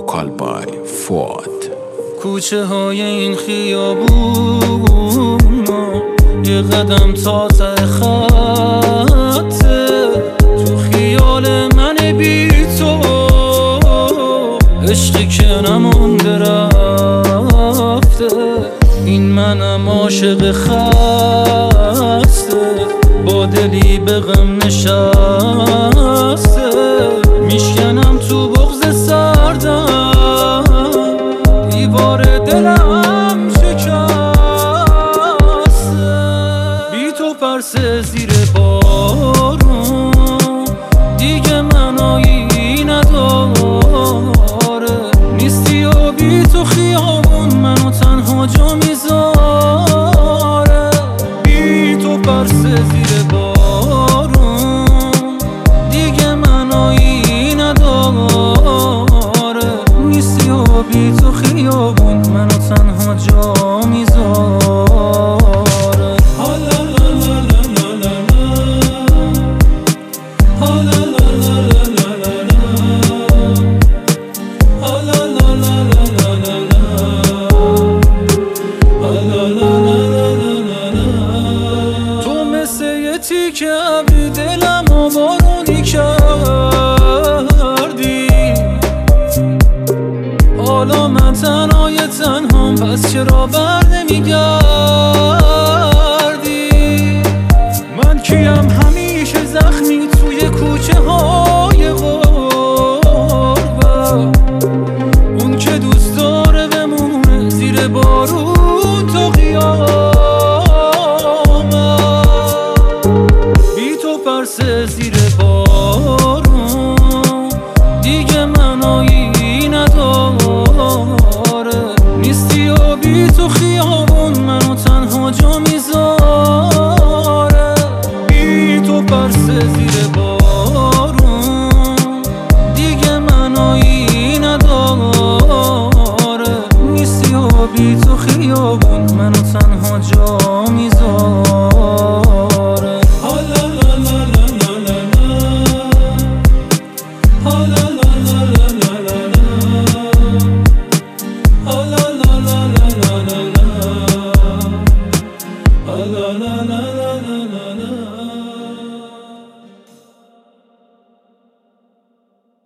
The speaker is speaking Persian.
وکال بای فواد. کوچه های این خیابون ما یه قدم تا ته خطه، تو خیال من بی تو عشقی که نمونده رفته. این منم عاشق خسته، با دلی به غم نشسته، میشکنم تو بغض سردم، دیوار دلم شکسته. بی تو پرسه زیر بارون دیگه منایی نداره، نیستی و بی تو خیابون منو تنها جا میذاره. بی تو پرسه زیر بارون دیگه منایی نداره، نیستی و بی تو خیابون منو تنها جا میذاره. تو مثل یه تیکه ابری دلم و بارونی کردی، حالا من تنهای تنهام، پس چرا بر نمیگردی؟ من کیم همیشه زخمی توی کوچه های غربت، اون که دوست داره بمونه زیر بارون